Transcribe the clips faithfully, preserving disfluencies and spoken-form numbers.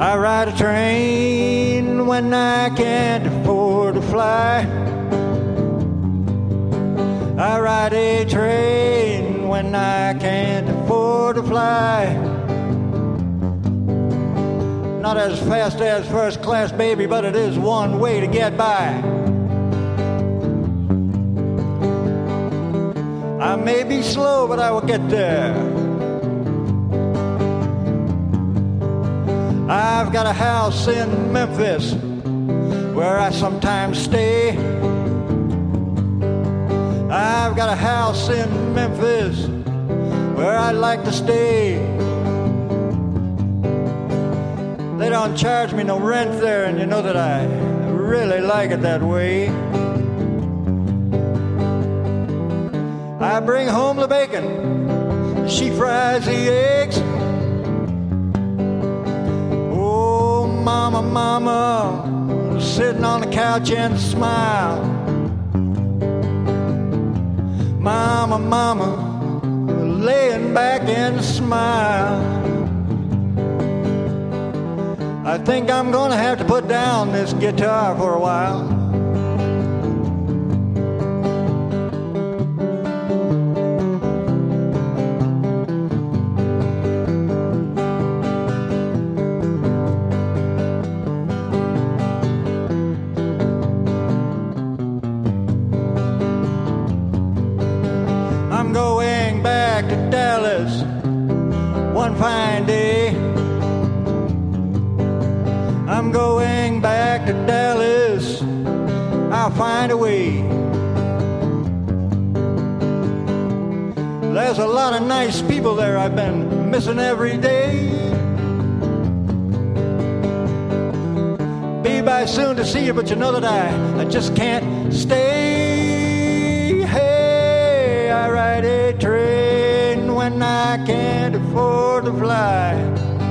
I ride a train when I can't afford to fly. I ride a train when I can't afford to fly. Not as fast as first class, baby, but it is one way to get by. I may be slow, but I will get there. I've got a house in Memphis where I sometimes stay. I've got a house in Memphis where I like to stay. They don't charge me no rent there, and you know that I really like it that way. I bring home the bacon, she fries the eggs. Oh, mama, mama, sitting on the couch and smile. Mama, mama, laying back and smile. I think I'm gonna have to put down this guitar for a while. I'm going back to Dallas one fine day. I'm going back to Dallas, I'll find a way. There's a lot of nice people there I've been missing every day. Be by soon to see you, but you know that I, I just can't stay. Hey, I ride a train when I can't afford to fly.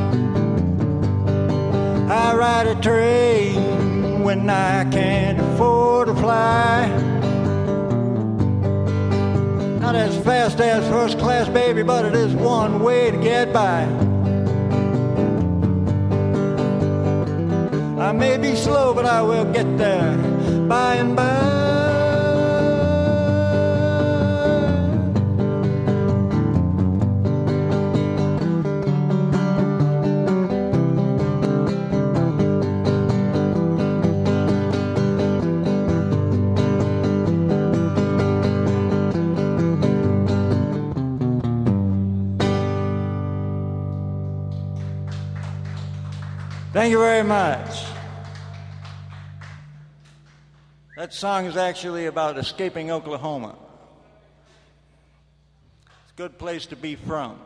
I ride a train when I can't afford to fly. Not as fast as first class, baby, but it is one way to get by. I may be slow, but I will get there by and by. Thank you very much. That song is actually about escaping Oklahoma. It's a good place to be from.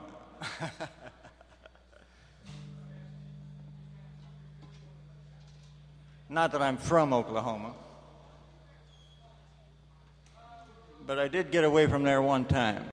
Not that I'm from Oklahoma, but I did get away from there one time.